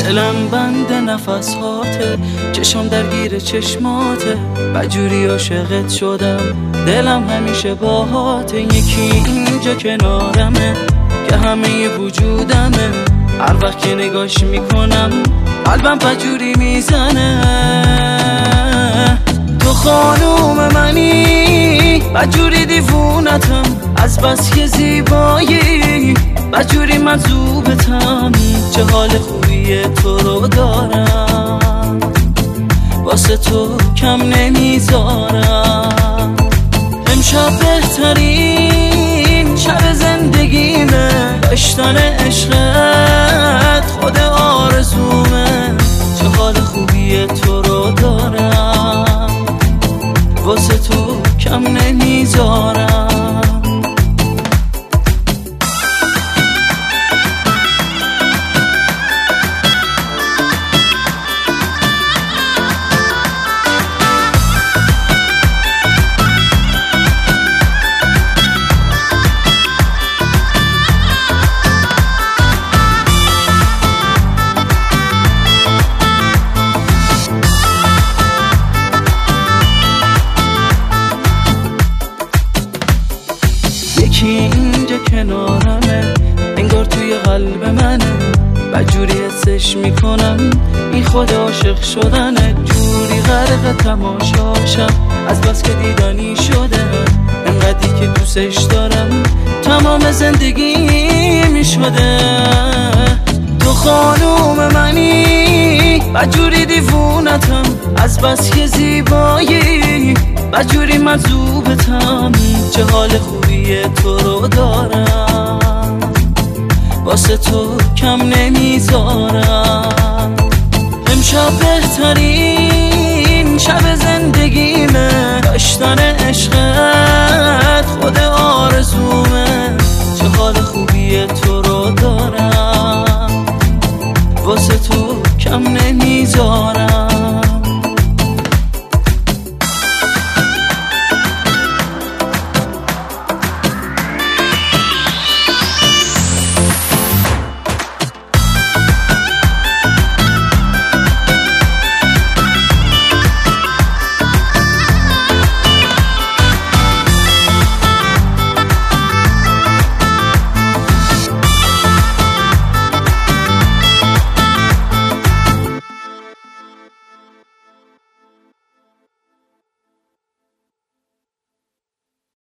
دلم بند نفسهاته، چشم درگیر چشماته، بجوری عاشقت شدم، دلم همیشه باهاته. یکی اینجا کنارمه که همه وجودمه، هر وقت که نگاش میکنم قلبم بجوری میزنه. تو خانوم منی، بجوری دیوونتم، از بس که زیبایی بجوری مجذوبتم. چه حال خوبی تو رو دارم، واسه تو کم نمیذارم. امشب بهترین شب زندگیمه، داشتن عشقت خود آرزومه. چه حال خوبی تو رو دارم، واسه تو کم نمیذارم. یکی اینجا کنارمه، انگار توی قلب منه، بجوری حسش میکنم این خود عاشق شدنه. جوری غرق تماشاشم، از بس که دیدنی شده، انقدری که دوستش دارم تمام زندگی میشده. تو خانوم منی، بجوری دیوونتم، از بس که زیبایی بجوری مجذوبتم. چه حال خوبی تو رو دارم، واسه تو کم نمیذارم. امشب بهترین شب زندگیمه، داشتن عشقت